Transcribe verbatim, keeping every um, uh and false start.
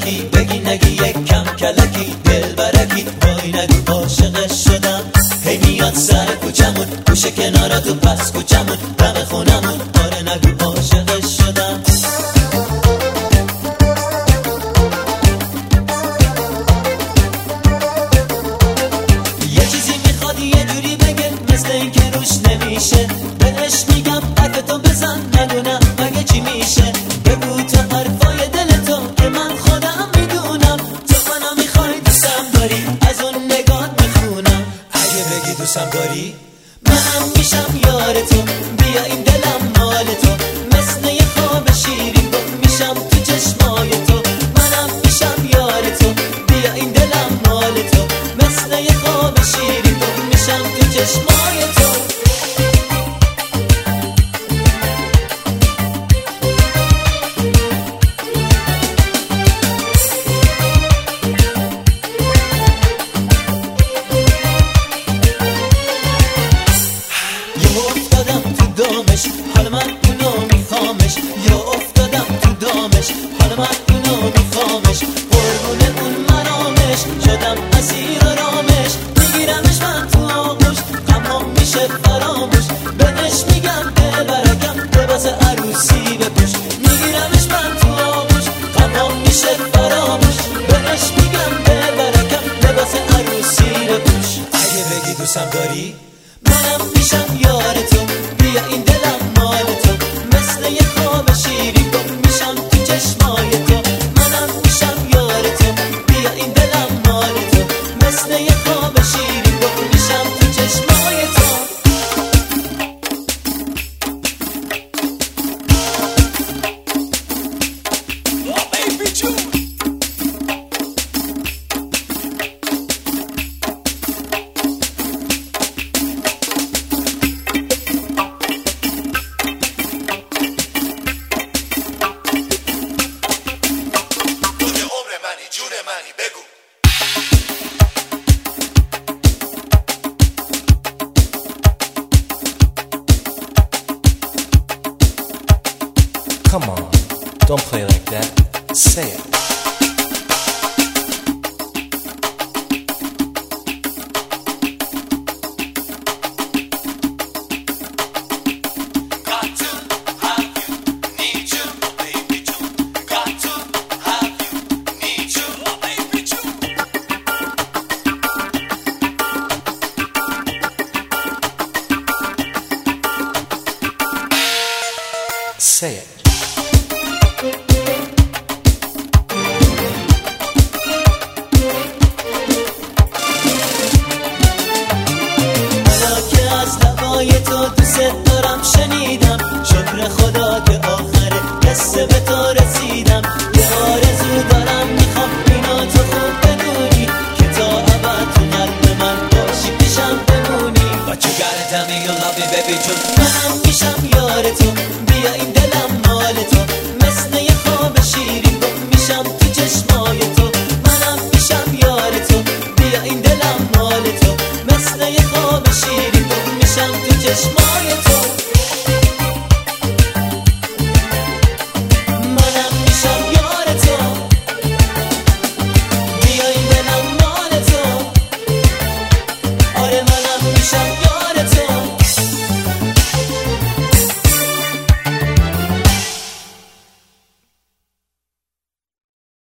بگی بگی نگی یک کم کلکی دل برکی وای نگو عاشقش شدم هی میاد سر کوچمون گوشه کنارا تو پس کوچمون دم خونمون آره نگو عاشقش شدم یه چیزی میخواد یه جوری بگه مثل این که روش نمیشه بهش میگم حرفتو بزن ندونم مگه چی میشه بگو تو حرفای دلتو که من خودم میدونم تو منو میخوای دوستم داری از اون نگات میخونم اگه بگی دوستم داری منم میشم یار تو بیا این دلم مال تو مثل یه خواب شیرین گم میشم تو چشمای تو منم میشم یار تو بیا این دلم مال تو مثل یه خواب شیرین گم میشم تو چشمای تو حالا من اونو میخوامش یا افتادم تو دامش حالا من اونو میخوامش قربون اون مرامش شدم اسیر رامش میگیرمش من تو آغوش غمام میشه فراموش بهش میگم دل برکم لباس عروسی بپوش میگیرمش من تو آغوش غمام میشه فراموش بهش میگم دل برکم لباس عروسی بپوش اگه بگی دوستم داری منم میشم یار تو بیا این دلم مال تو مثل یه خواب شیرین گم میشم تو چشمای تو منم میشم یار تو بیا این دلم مال تو مثل یه خواب شیرین گم میشم تو چشمای تو Come on, don't play like that. Say it. Got to have you, need you, oh baby June. Got to have you, need you, oh baby June. Say it. تو دوست دارم شنیدم شکر خدا که آخره قصه به تو رسیدم یه آرزو دارم میخوام اینو تو خوب بدونی که تا ابد تو قلب من باشی پیشم بمونی But you gotta tell me you love me baby جون منم میشم یار تو بیا این دلم مال تو مثل یه خواب شیرین گم میشم تو چشمای تو منم میشم یار تو بیا این دلم مال تو مثل یه خواب شیرین گم میشم تو چشمای تو منم میشم یار تو بیا این دلم مال تو آره منم میشم